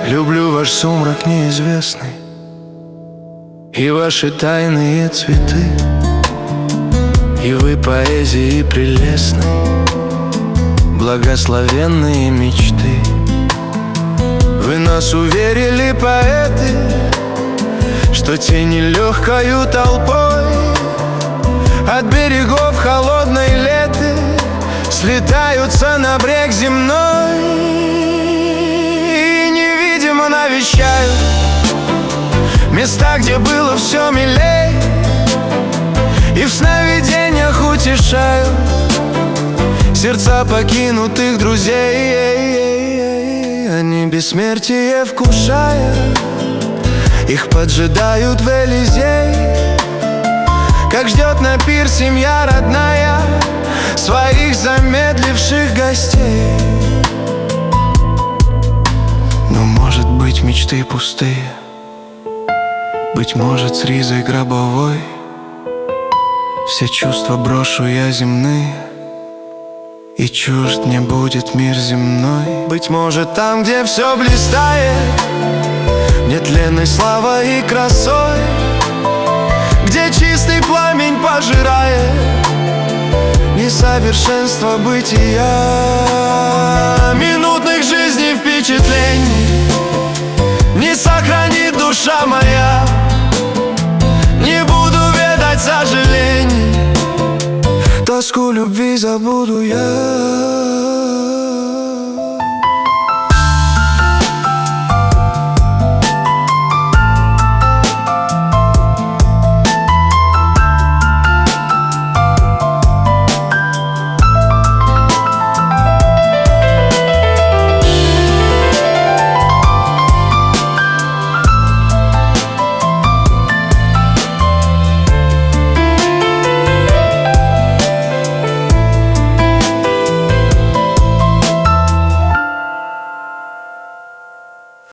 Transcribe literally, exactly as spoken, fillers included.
Люблю ваш сумрак неизвестный и ваши тайные цветы. И вы поэзии прелестной, благословенные мечты. Вы нас уверили, поэты, что тени легкою толпой от берегов холодной леты слетаются на брег земной и невидимо навещают места, где было все милей, и в сновидениях утешают сердца покинутых друзей. Они бессмертие вкушая, их поджидают в Элизей, как ждет на пир семья родная своих замедливших гостей. Но, может быть, мечты пустые, быть может, с ризой гробовой все чувства брошу я земные, и чужд мне будет мир земной. Быть может, там, где все блистает нетленной славой и красой, где чистый пламень пожирает несовершенство бытия, минутных жизней впечатлений не сохранит душа моя. Не буду ведать сожалений, тоску любви забуду я.